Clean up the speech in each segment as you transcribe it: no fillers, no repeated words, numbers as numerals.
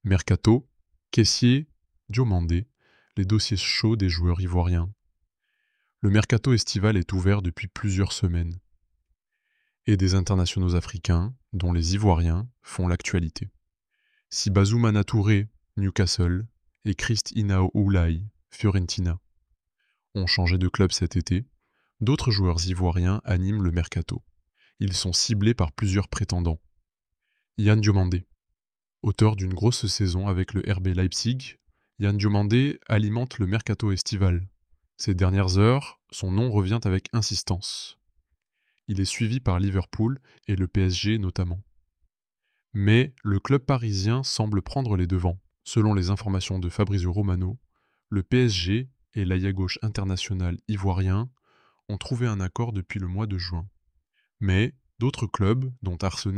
Mercato, caissier, Diomandé, les dossiers chauds des joueurs ivoiriens. Le mercato estival est ouvert depuis plusieurs semaines. Et des internationaux africains, dont les Ivoiriens, font l'actualité. Si Bazoumana Touré, Newcastle, et Christ Inao Oulay, Fiorentina, ont changé de club cet été, d'autres joueurs ivoiriens animent le mercato. Ils sont ciblés par plusieurs prétendants. Yann Diomandé, auteur d'une grosse saison avec le RB Leipzig, Yann Diomandé alimente le mercato estival. Ces dernières heures, son nom revient avec insistance. Il est suivi par Liverpool et le PSG notamment. Mais le club parisien semble prendre les devants. Selon les informations de Fabrizio Romano, le PSG et l'ailier gauche international ivoirien ont trouvé un accord depuis le mois de juin. Mais d'autres clubs, dont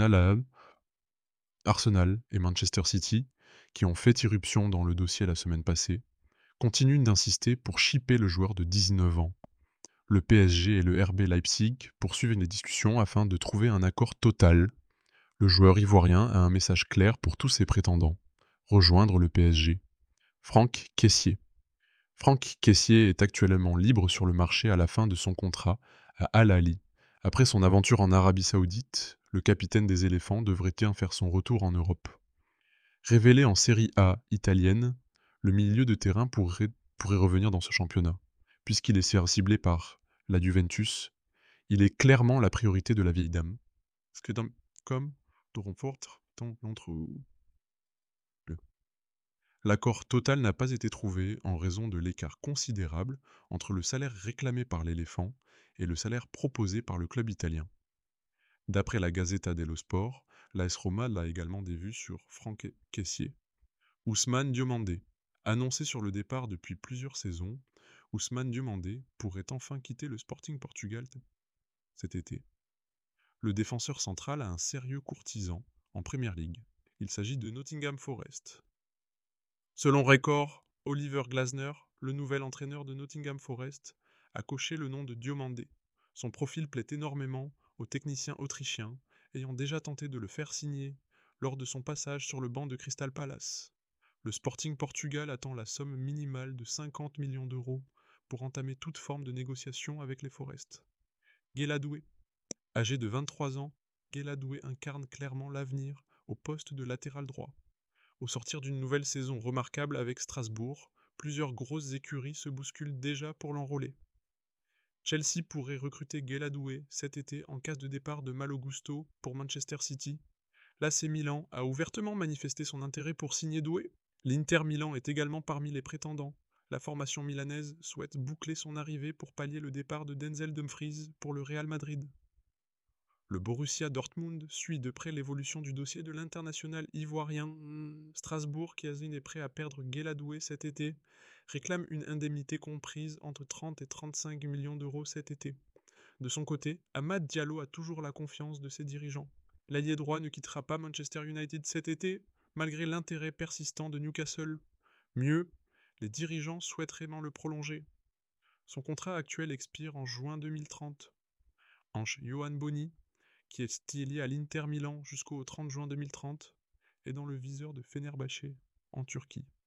Arsenal et Manchester City, qui ont fait irruption dans le dossier la semaine passée, continuent d'insister pour shipper le joueur de 19 ans. Le PSG et le RB Leipzig poursuivent les discussions afin de trouver un accord total. Le joueur ivoirien a un message clair pour tous ses prétendants. Rejoindre le PSG. Franck Kessié. Franck Kessié est actuellement libre sur le marché à la fin de son contrat à Al Ahly. Après son aventure en Arabie Saoudite, le capitaine des éléphants devrait bien faire son retour en Europe. Révélé en Série A italienne, le milieu de terrain pourrait revenir dans ce championnat. Puisqu'il est ciblé par la Juventus, il est clairement la priorité de la vieille dame. Parce que comme l'accord total n'a pas été trouvé en raison de l'écart considérable entre le salaire réclamé par l'éléphant et le salaire proposé par le club italien. D'après la Gazzetta dello Sport, l'AS Roma l'a également des vues sur Franck Kessié. Ousmane Diomandé. Annoncé sur le départ depuis plusieurs saisons, Ousmane Diomandé pourrait enfin quitter le Sporting Portugal cet été. Le défenseur central a un sérieux courtisan en Premier League. Il s'agit de Nottingham Forest. Selon Record, Oliver Glasner, le nouvel entraîneur de Nottingham Forest, a coché le nom de Diomandé. Son profil plaît énormément aux techniciens autrichiens, ayant déjà tenté de le faire signer lors de son passage sur le banc de Crystal Palace. Le Sporting Portugal attend la somme minimale de 50 millions d'euros pour entamer toute forme de négociation avec les Forest. Guéladoué. Âgé de 23 ans, Guéladoué incarne clairement l'avenir au poste de latéral droit. Au sortir d'une nouvelle saison remarquable avec Strasbourg, plusieurs grosses écuries se bousculent déjà pour l'enrôler. Chelsea pourrait recruter Guéladoué cet été en cas de départ de Malo Gusto pour Manchester City. L'AC Milan a ouvertement manifesté son intérêt pour signer Doué. L'Inter Milan est également parmi les prétendants. La formation milanaise souhaite boucler son arrivée pour pallier le départ de Denzel Dumfries pour le Real Madrid. Le Borussia Dortmund suit de près l'évolution du dossier de l'international ivoirien. Strasbourg, qui est prêt à perdre Guéladoué cet été, réclame une indemnité comprise entre 30 et 35 millions d'euros cet été. De son côté, Amad Diallo a toujours la confiance de ses dirigeants. L'ailier droit ne quittera pas Manchester United cet été, malgré l'intérêt persistant de Newcastle. Mieux, les dirigeants souhaitent vraiment le prolonger. Son contrat actuel expire en juin 2030. Johan Boni, qui est lié à l'Inter Milan jusqu'au 30 juin 2030, est dans le viseur de Fenerbahçe en Turquie.